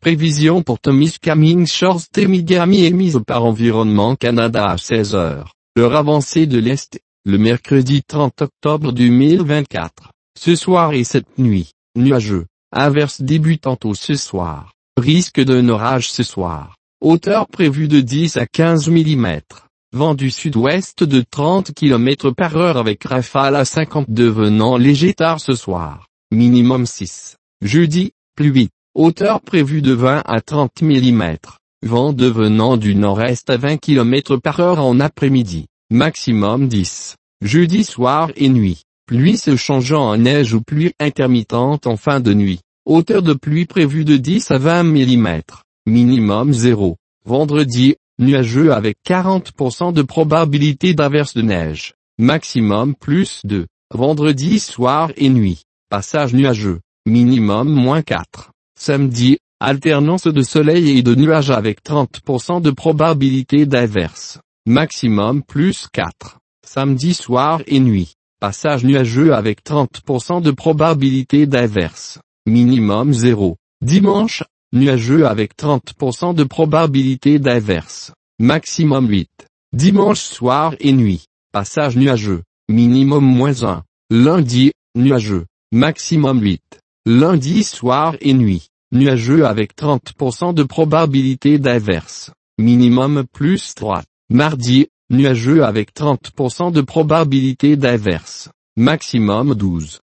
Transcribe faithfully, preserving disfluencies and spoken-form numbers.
Prévision pour Temiskaming Shores Temigami émise par Environnement Canada à seize heures, heure avancée de l'Est, le mercredi trente octobre deux mille vingt-quatre. Ce soir et cette nuit, nuageux, averses débutant tôt ce soir, risque d'un orage ce soir, hauteur prévue de dix à quinze millimètres, vent du sud-ouest de trente kilomètres par heure avec rafale à cinquante devenant léger tard ce soir, minimum six. Jeudi, pluie. Hauteur prévue de vingt à trente millimètres, vent devenant du nord-est à vingt kilomètres par heure en après-midi, maximum dix. Jeudi soir et nuit, pluie se changeant en neige ou pluie intermittente en fin de nuit, hauteur de pluie prévue de dix à vingt millimètres, minimum zéro. Vendredi, nuageux avec quarante pour cent de probabilité d'averse de neige, maximum plus deux. Vendredi soir et nuit, passage nuageux, minimum moins quatre. Samedi, alternance de soleil et de nuages avec trente pour cent de probabilité d'averse, maximum plus quatre. Samedi soir et nuit, passage nuageux avec trente pour cent de probabilité d'averse, minimum zéro. Dimanche, nuageux avec trente pour cent de probabilité d'averse, maximum huit. Dimanche soir et nuit, passage nuageux, minimum moins un. Lundi, nuageux, maximum huit. Lundi soir et nuit, nuageux avec trente pour cent de probabilité d'averse, minimum plus trois. Mardi, nuageux avec trente pour cent de probabilité d'averse, maximum douze.